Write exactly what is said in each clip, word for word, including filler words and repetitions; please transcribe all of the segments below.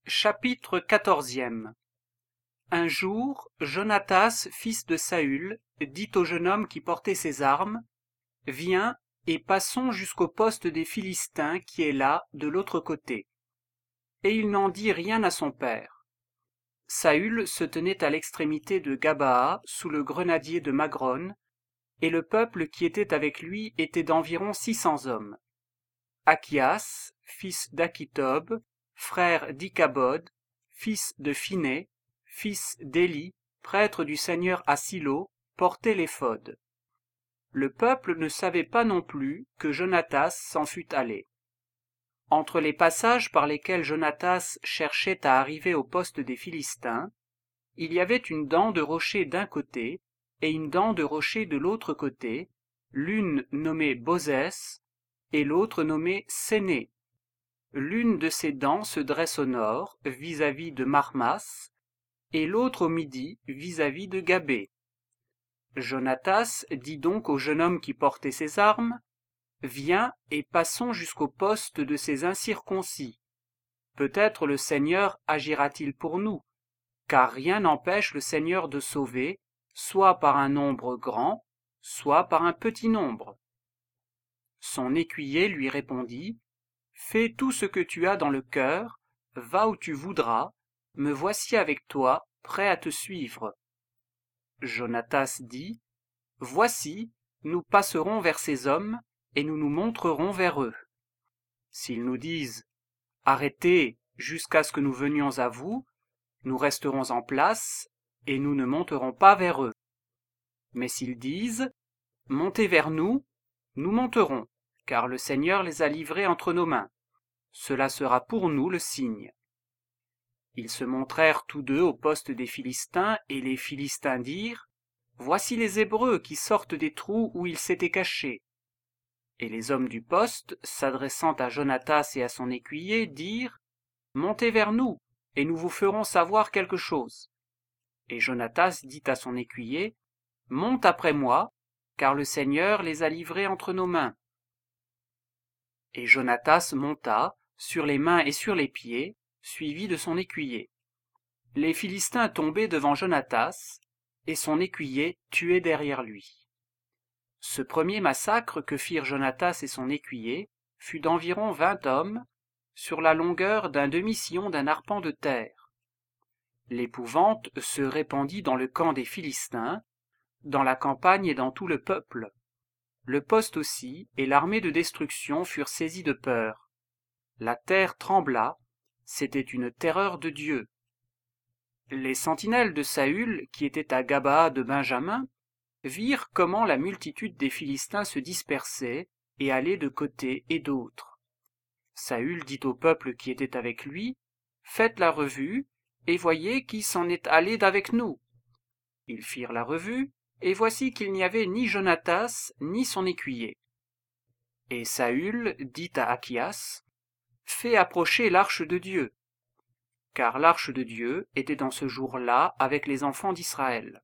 Chapitre quatorzième. Un jour, Jonatas, fils de Saül, dit au jeune homme qui portait ses armes, « Viens, et passons jusqu'au poste des Philistins qui est là, de l'autre côté. » Et il n'en dit rien à son père. Saül se tenait à l'extrémité de Gabaa, sous le grenadier de Magron, et le peuple qui était avec lui était d'environ six cents hommes. Achias, fils d'Achitob, frère d'Ichabod, fils de Phiné, fils d'Éli, prêtre du Seigneur à Silo, portait l'éphod. Le peuple ne savait pas non plus que Jonatas s'en fût allé. Entre les passages par lesquels Jonatas cherchait à arriver au poste des Philistins, il y avait une dent de rocher d'un côté et une dent de rocher de l'autre côté, l'une nommée Bozès et l'autre nommée Séné. L'une de ces dents se dresse au nord, vis-à-vis de Marmas, et l'autre au midi, vis-à-vis de Gabé. Jonatas dit donc au jeune homme qui portait ses armes, « Viens et passons jusqu'au poste de ces incirconcis. Peut-être le Seigneur agira-t-il pour nous, car rien n'empêche le Seigneur de sauver, soit par un nombre grand, soit par un petit nombre. » Son écuyer lui répondit, « Fais tout ce que tu as dans le cœur, va où tu voudras, me voici avec toi, prêt à te suivre. » Jonatas dit, « Voici, nous passerons vers ces hommes, et nous nous montrerons vers eux. S'ils nous disent, arrêtez jusqu'à ce que nous venions à vous, nous resterons en place, et nous ne monterons pas vers eux. Mais s'ils disent, montez vers nous, nous monterons, car le Seigneur les a livrés entre nos mains. Cela sera pour nous le signe. » Ils se montrèrent tous deux au poste des Philistins, et les Philistins dirent, « Voici les Hébreux qui sortent des trous où ils s'étaient cachés. » Et les hommes du poste, s'adressant à Jonatas et à son écuyer, dirent, « Montez vers nous, et nous vous ferons savoir quelque chose. » Et Jonatas dit à son écuyer, « Monte après moi, car le Seigneur les a livrés entre nos mains. » Et Jonatas monta, sur les mains et sur les pieds, suivi de son écuyer. Les Philistins tombaient devant Jonatas, et son écuyer tué derrière lui. Ce premier massacre que firent Jonatas et son écuyer fut d'environ vingt hommes, sur la longueur d'un demi-sillon d'un arpent de terre. L'épouvante se répandit dans le camp des Philistins, dans la campagne et dans tout le peuple. Le poste aussi et l'armée de destruction furent saisis de peur. La terre trembla, c'était une terreur de Dieu. Les sentinelles de Saül, qui étaient à Gabaa de Benjamin, virent comment la multitude des Philistins se dispersait et allait de côté et d'autre. Saül dit au peuple qui était avec lui, « Faites la revue, et voyez qui s'en est allé d'avec nous. » Ils firent la revue, et voici qu'il n'y avait ni Jonatas, ni son écuyer. Et Saül dit à Achias, « Fais approcher l'arche de Dieu. » Car l'arche de Dieu était dans ce jour-là avec les enfants d'Israël.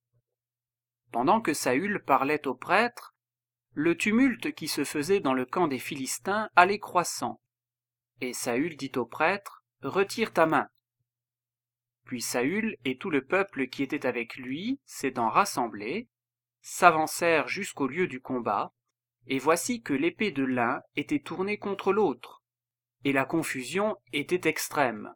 Pendant que Saül parlait aux prêtres, le tumulte qui se faisait dans le camp des Philistins allait croissant. Et Saül dit aux prêtres, « Retire ta main. » Puis Saül et tout le peuple qui était avec lui, s'étant rassemblés, s'avancèrent jusqu'au lieu du combat, et voici que l'épée de l'un était tournée contre l'autre, et la confusion était extrême.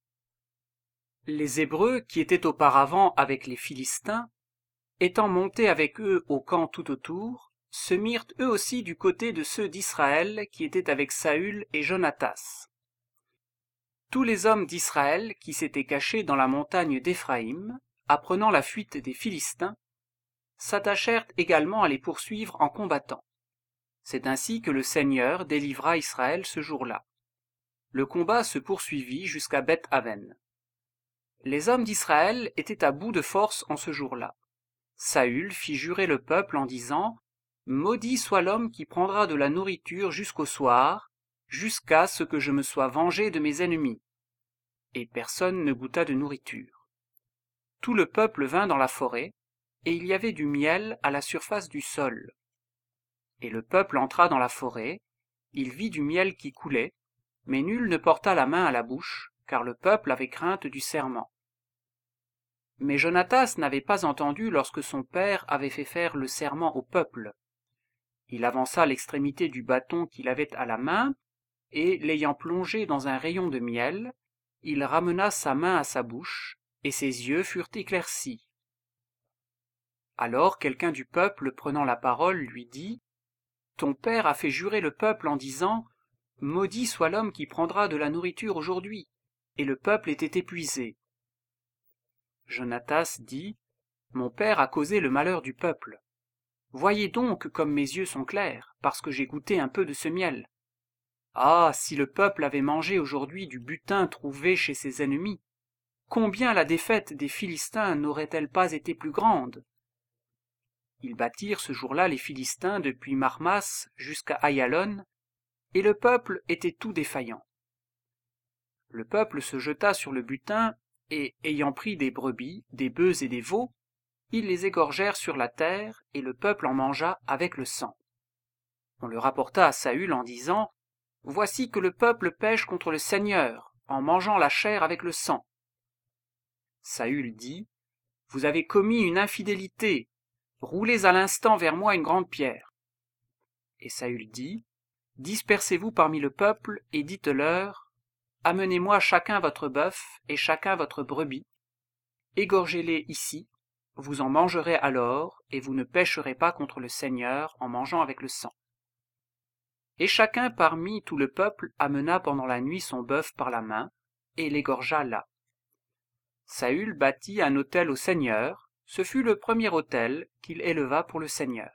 Les Hébreux qui étaient auparavant avec les Philistins, étant montés avec eux au camp tout autour, se mirent eux aussi du côté de ceux d'Israël qui étaient avec Saül et Jonatas. Tous les hommes d'Israël qui s'étaient cachés dans la montagne d'Éphraïm, apprenant la fuite des Philistins, s'attachèrent également à les poursuivre en combattant. C'est ainsi que le Seigneur délivra Israël ce jour-là. Le combat se poursuivit jusqu'à Beth-Aven. Les hommes d'Israël étaient à bout de force en ce jour-là. Saül fit jurer le peuple en disant, « Maudit soit l'homme qui prendra de la nourriture jusqu'au soir, jusqu'à ce que je me sois vengé de mes ennemis. » Et personne ne goûta de nourriture. Tout le peuple vint dans la forêt, et il y avait du miel à la surface du sol. Et le peuple entra dans la forêt, il vit du miel qui coulait, mais nul ne porta la main à la bouche, car le peuple avait crainte du serment. Mais Jonatas n'avait pas entendu lorsque son père avait fait faire le serment au peuple. Il avança l'extrémité du bâton qu'il avait à la main, et, l'ayant plongé dans un rayon de miel, il ramena sa main à sa bouche, et ses yeux furent éclaircis. Alors quelqu'un du peuple, prenant la parole, lui dit « Ton père a fait jurer le peuple en disant « Maudit soit l'homme qui prendra de la nourriture aujourd'hui », et le peuple était épuisé. » Jonatas dit « Mon père a causé le malheur du peuple. Voyez donc comme mes yeux sont clairs, parce que j'ai goûté un peu de ce miel. Ah, si le peuple avait mangé aujourd'hui du butin trouvé chez ses ennemis, combien la défaite des Philistins n'aurait-elle pas été plus grande? » Ils battirent ce jour-là les Philistins depuis Marmas jusqu'à Ayalon, et le peuple était tout défaillant. Le peuple se jeta sur le butin, et, ayant pris des brebis, des bœufs et des veaux, ils les égorgèrent sur la terre, et le peuple en mangea avec le sang. On le rapporta à Saül en disant « Voici que le peuple pêche contre le Seigneur, en mangeant la chair avec le sang. » Saül dit « Vous avez commis une infidélité, roulez à l'instant vers moi une grande pierre. » Et Saül dit « Dispersez-vous parmi le peuple, et dites-leur « Amenez-moi chacun votre bœuf, et chacun votre brebis, égorgez-les ici, vous en mangerez alors, et vous ne pécherez pas contre le Seigneur en mangeant avec le sang. » Et chacun parmi tout le peuple amena pendant la nuit son bœuf par la main, et l'égorgea là. Saül bâtit un autel au Seigneur, ce fut le premier autel qu'il éleva pour le Seigneur.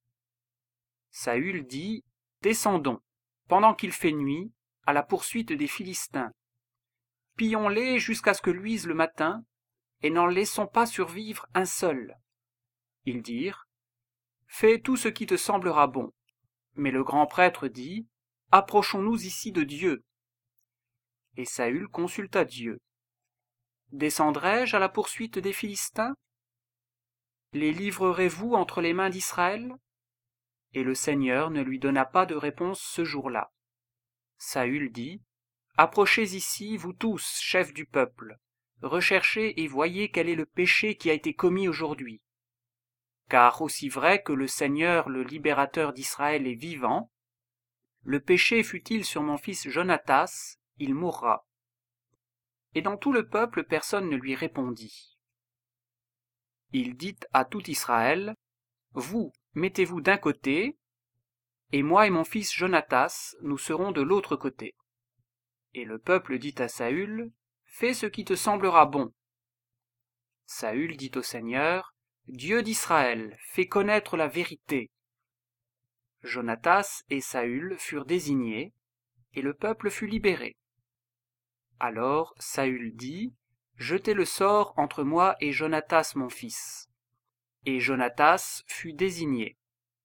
Saül dit « Descendons, pendant qu'il fait nuit, à la poursuite des Philistins. Pillons-les jusqu'à ce que luise le matin, et n'en laissons pas survivre un seul. » Ils dirent « Fais tout ce qui te semblera bon. » Mais le grand prêtre dit « Approchons-nous ici de Dieu. » Et Saül consulta Dieu. « Descendrai-je à la poursuite des Philistins? Les livrerez-vous entre les mains d'Israël? » Et le Seigneur ne lui donna pas de réponse ce jour-là. Saül dit « Approchez ici, vous tous, chefs du peuple, recherchez et voyez quel est le péché qui a été commis aujourd'hui. Car aussi vrai que le Seigneur, le libérateur d'Israël, est vivant, le péché fût-il sur mon fils Jonatas, il mourra. » Et dans tout le peuple personne ne lui répondit. Il dit à tout Israël, « Vous, mettez-vous d'un côté, et moi et mon fils Jonatas, nous serons de l'autre côté. » Et le peuple dit à Saül, « Fais ce qui te semblera bon. » Saül dit au Seigneur, « Dieu d'Israël, fais connaître la vérité. » Jonatas et Saül furent désignés, et le peuple fut libéré. Alors Saül dit, « Jetez le sort entre moi et Jonatas mon fils. » Et Jonatas fut désigné.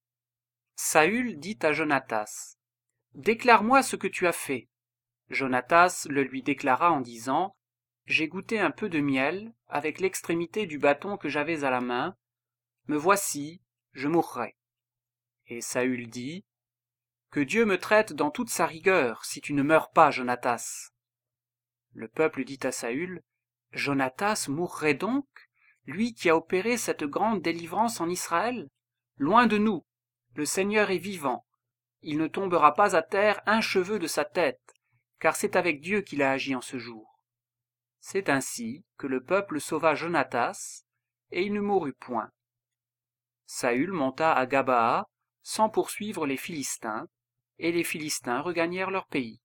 Saül dit à Jonatas, « Déclare-moi ce que tu as fait. » Jonatas le lui déclara en disant, « J'ai goûté un peu de miel avec l'extrémité du bâton que j'avais à la main. Me voici, je mourrai. » Et Saül dit, « Que Dieu me traite dans toute sa rigueur si tu ne meurs pas, Jonatas. » Le peuple dit à Saül, « Jonatas mourrait donc, lui qui a opéré cette grande délivrance en Israël? Loin de nous, le Seigneur est vivant. Il ne tombera pas à terre un cheveu de sa tête, car c'est avec Dieu qu'il a agi en ce jour. » C'est ainsi que le peuple sauva Jonatas, et il ne mourut point. Saül monta à Gabaa sans poursuivre les Philistins, et les Philistins regagnèrent leur pays.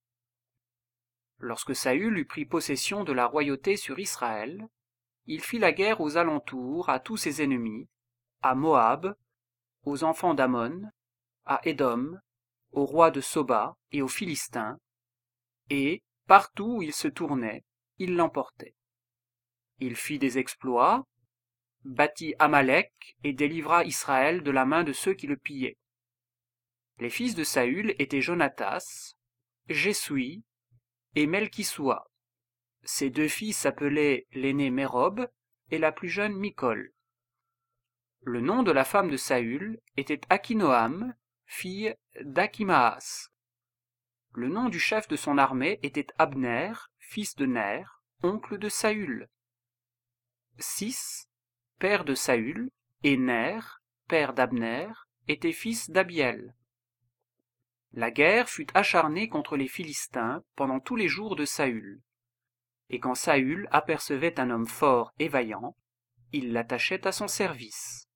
Lorsque Saül eut pris possession de la royauté sur Israël, il fit la guerre aux alentours à tous ses ennemis, à Moab, aux enfants d'Ammon, à Édom, au roi de Soba et aux Philistins, et, partout où il se tournait, il l'emportait. Il fit des exploits, battit Amalek et délivra Israël de la main de ceux qui le pillaient. Les fils de Saül étaient Jonatas, Jessoui et Melchisoua. Ses deux filles s'appelaient l'aînée Mérob et la plus jeune Micol. Le nom de la femme de Saül était Akinoam, fille d'Akimaas. Le nom du chef de son armée était Abner, fils de Ner, oncle de Saül. Cis, père de Saül, et Ner, père d'Abner, était fils d'Abiel. La guerre fut acharnée contre les Philistins pendant tous les jours de Saül. Et quand Saül apercevait un homme fort et vaillant, il l'attachait à son service.